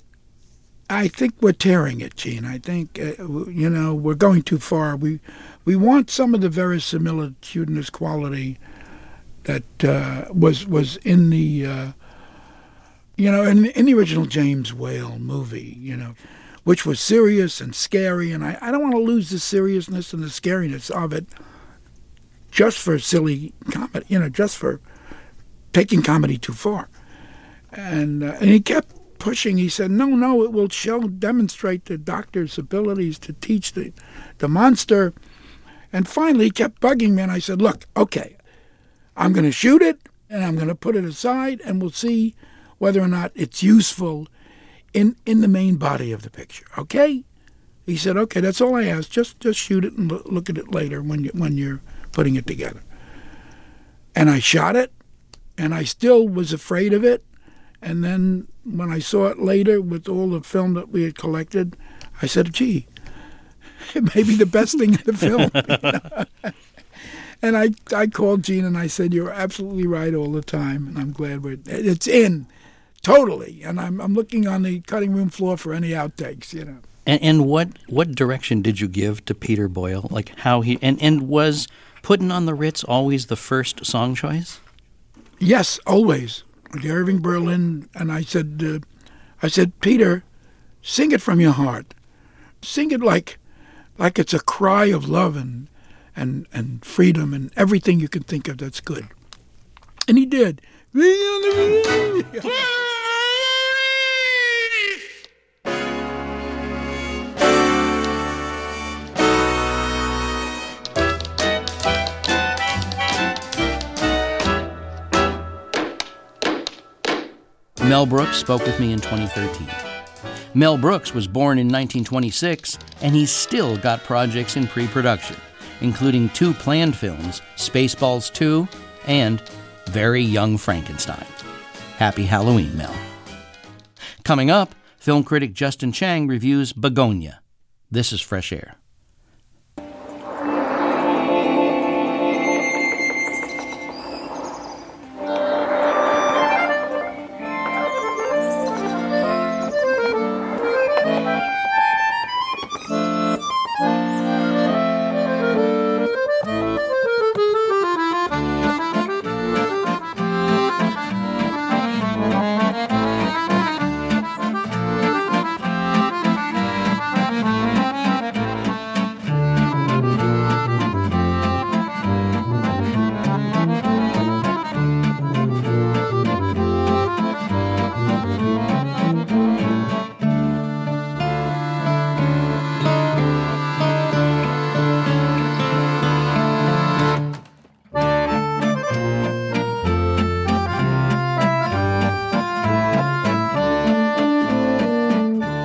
I think we're tearing it, Gene. I think, uh, you know, we're going too far. We we want some of the verisimilitudinous quality that uh, was was in the, uh, you know, in, in the original James Whale movie, you know, which was serious and scary. And I, I don't want to lose the seriousness and the scariness of it just for silly comedy, you know, just for taking comedy too far. And, uh, and he kept pushing. He said, no, no, it will show, demonstrate the doctor's abilities to teach the, the monster. And finally, he kept bugging me, and I said, look, okay, I'm going to shoot it, and I'm going to put it aside, and we'll see whether or not it's useful in in the main body of the picture, okay? He said, okay, that's all I ask. Just just shoot it and look, look at it later when, you, when you're putting it together. And I shot it, and I still was afraid of it. And then when I saw it later with all the film that we had collected, I said, gee, it may be the best thing in the film. You know? And I, I called Gene and I said, you're absolutely right all the time. And I'm glad we're, it's in, totally. And I'm I'm looking on the cutting room floor for any outtakes, you know. And, and what what direction did you give to Peter Boyle? Like how he, and, and was Puttin' on the Ritz always the first song choice? Yes, always. The Irving Berlin, and I said, uh, I said, Peter, sing it from your heart. Sing it like, like it's a cry of love and, and, and freedom and everything you can think of that's good. And he did. Mel Brooks spoke with me in twenty thirteen. Mel Brooks was born in nineteen twenty-six, and he's still got projects in pre-production, including two planned films, Spaceballs two and Very Young Frankenstein. Happy Halloween, Mel. Coming up, film critic Justin Chang reviews Begonia. This is Fresh Air.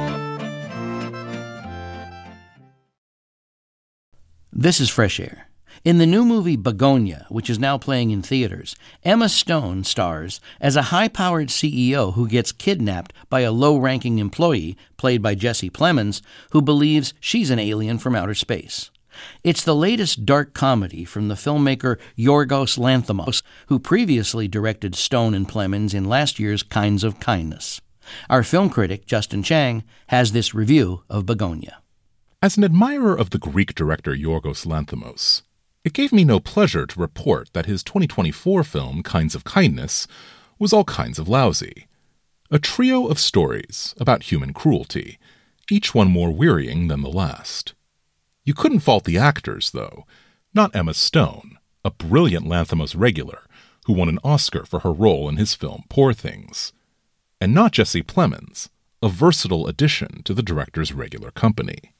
This is Fresh Air. In the new movie Begonia, which is now playing in theaters, Emma Stone stars as a high-powered C E O who gets kidnapped by a low-ranking employee, played by Jesse Plemons, who believes she's an alien from outer space. It's the latest dark comedy from the filmmaker Yorgos Lanthimos, who previously directed Stone and Plemons in last year's Kinds of Kindness. Our film critic, Justin Chang, has this review of Begonia. As an admirer of the Greek director Yorgos Lanthimos, it gave me no pleasure to report that his twenty twenty-four film Kinds of Kindness was all kinds of lousy. A trio of stories about human cruelty, each one more wearying than the last. You couldn't fault the actors, though. Not Emma Stone, a brilliant Lanthimos regular who won an Oscar for her role in his film Poor Things. And not Jesse Plemons, a versatile addition to the director's regular company.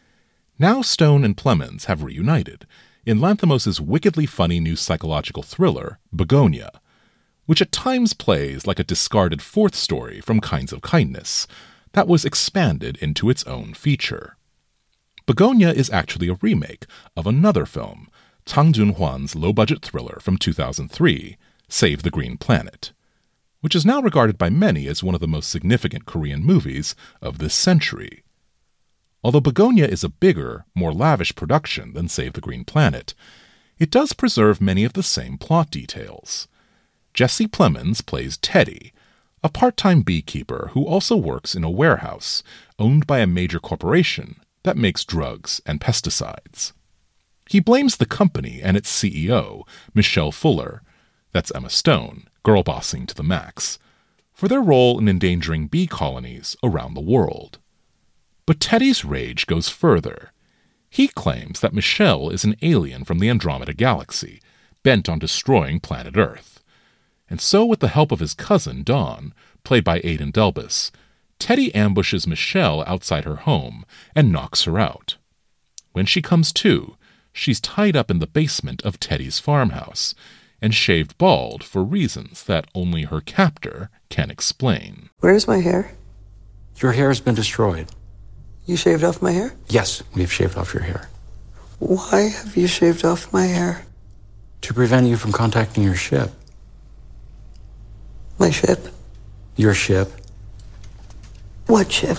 Now Stone and Plemons have reunited in Lanthimos' wickedly funny new psychological thriller, Begonia, which at times plays like a discarded fourth story from Kinds of Kindness that was expanded into its own feature. Begonia is actually a remake of another film, Tang Junhuan's low-budget thriller from two thousand three, Save the Green Planet, which is now regarded by many as one of the most significant Korean movies of this century. Although Begonia is a bigger, more lavish production than Save the Green Planet, it does preserve many of the same plot details. Jesse Plemons plays Teddy, a part-time beekeeper who also works in a warehouse owned by a major corporation that makes drugs and pesticides. He blames the company and its C E O, Michelle Fuller, that's Emma Stone, girl-bossing to the max, for their role in endangering bee colonies around the world. But Teddy's rage goes further. He claims that Michelle is an alien from the Andromeda Galaxy, bent on destroying planet Earth. And so, with the help of his cousin, Dawn, played by Aidan Delbus, Teddy ambushes Michelle outside her home and knocks her out. When she comes to, she's tied up in the basement of Teddy's farmhouse and shaved bald for reasons that only her captor can explain. Where's my hair? Your hair has been destroyed. You shaved off my hair? Yes, we've shaved off your hair. Why have you shaved off my hair? To prevent you from contacting your ship. My ship? Your ship. What ship?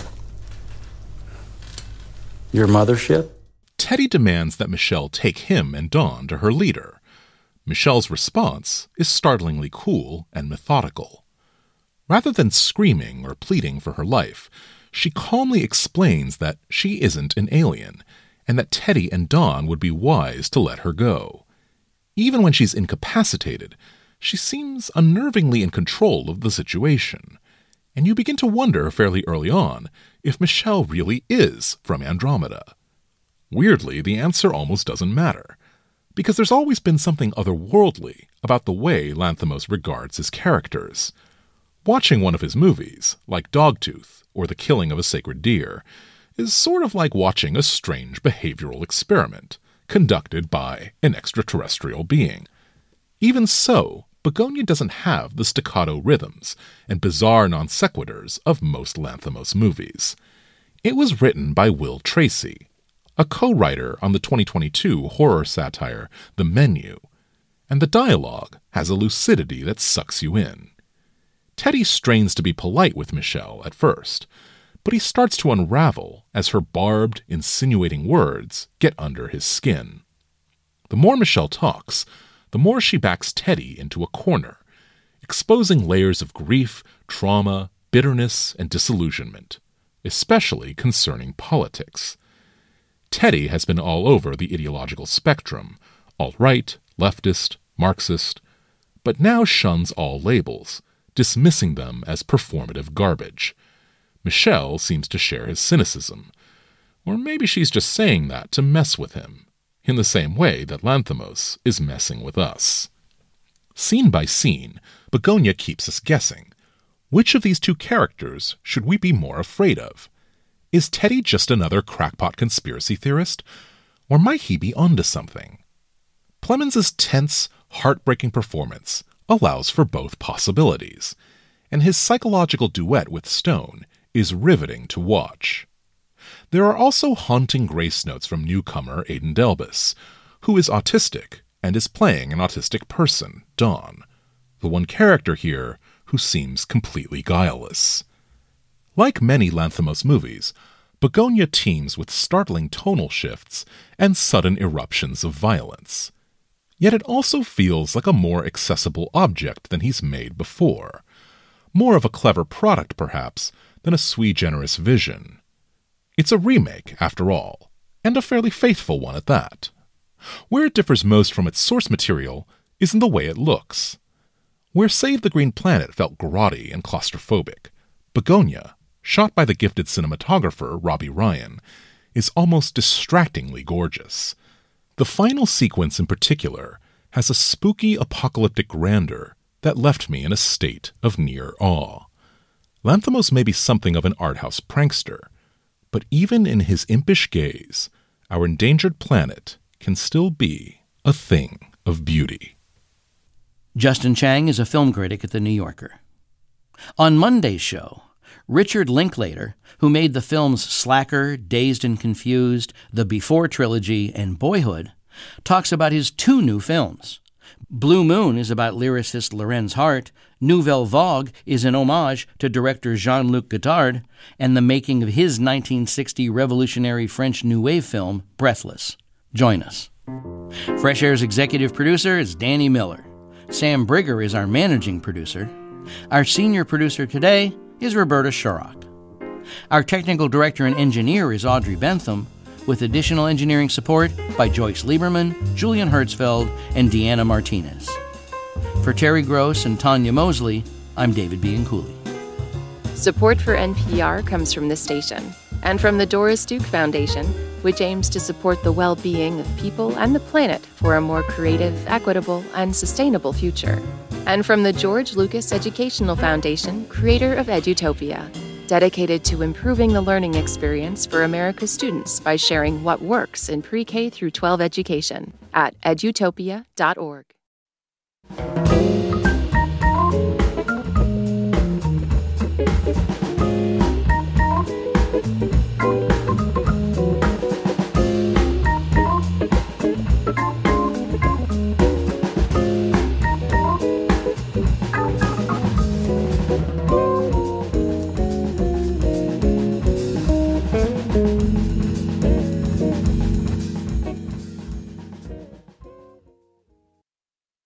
Your mothership? Teddy demands that Michelle take him and Dawn to her leader. Michelle's response is startlingly cool and methodical. Rather than screaming or pleading for her life, she calmly explains that she isn't an alien, and that Teddy and Dawn would be wise to let her go. Even when she's incapacitated, she seems unnervingly in control of the situation, and you begin to wonder fairly early on if Michelle really is from Andromeda. Weirdly, the answer almost doesn't matter, because there's always been something otherworldly about the way Lanthimos regards his characters. Watching one of his movies, like Dogtooth or The Killing of a Sacred Deer, is sort of like watching a strange behavioral experiment conducted by an extraterrestrial being. Even so, Begonia doesn't have the staccato rhythms and bizarre non sequiturs of most Lanthimos movies. It was written by Will Tracy, a co-writer on the twenty twenty-two horror satire The Menu, and the dialogue has a lucidity that sucks you in. Teddy strains to be polite with Michelle at first, but he starts to unravel as her barbed, insinuating words get under his skin. The more Michelle talks, the more she backs Teddy into a corner, exposing layers of grief, trauma, bitterness, and disillusionment, especially concerning politics. Teddy has been all over the ideological spectrum, alt-right, leftist, Marxist, but now shuns all labels, dismissing them as performative garbage. Michelle seems to share his cynicism, or maybe she's just saying that to mess with him, in the same way that Lanthimos is messing with us. Scene by scene, Begonia keeps us guessing. Which of these two characters should we be more afraid of? Is Teddy just another crackpot conspiracy theorist, or might he be onto something? Plemons' tense, heartbreaking performance allows for both possibilities, and his psychological duet with Stone is riveting to watch. There are also haunting grace notes from newcomer Aidan Delbus, who is autistic and is playing an autistic person, Dawn, the one character here who seems completely guileless. Like many Lanthimos movies, Begonia teems with startling tonal shifts and sudden eruptions of violence. Yet it also feels like a more accessible object than he's made before. More of a clever product, perhaps, than a sui generis vision. It's a remake, after all, and a fairly faithful one at that. Where it differs most from its source material is in the way it looks. Where Save the Green Planet felt grotty and claustrophobic, Begonia, shot by the gifted cinematographer Robbie Ryan, is almost distractingly gorgeous. The final sequence in particular has a spooky apocalyptic grandeur that left me in a state of near awe. Lanthimos may be something of an art house prankster, but even in his impish gaze, our endangered planet can still be a thing of beauty. Justin Chang is a film critic at The New Yorker. On Monday's show, Richard Linklater, who made the films Slacker, Dazed and Confused, the Before trilogy, and Boyhood, talks about his two new films. Blue Moon is about lyricist Lorenz Hart, Nouvelle Vague is an homage to director Jean-Luc Godard, and the making of his nineteen sixty revolutionary French New Wave film, Breathless. Join us. Fresh Air's executive producer is Danny Miller. Sam Brigger is our managing producer. Our senior producer today is Roberta Shorrock. Our technical director and engineer is Audrey Bentham, with additional engineering support by Joyce Lieberman, Julian Hertzfeld, and Deanna Martinez. For Terry Gross and Tanya Mosley, I'm David Bianculli. Support for N P R comes from this station and from the Doris Duke Foundation, which aims to support the well-being of people and the planet for a more creative, equitable, and sustainable future. And from the George Lucas Educational Foundation, creator of Edutopia, dedicated to improving the learning experience for America's students by sharing what works in pre-K through twelve education at edutopia dot org.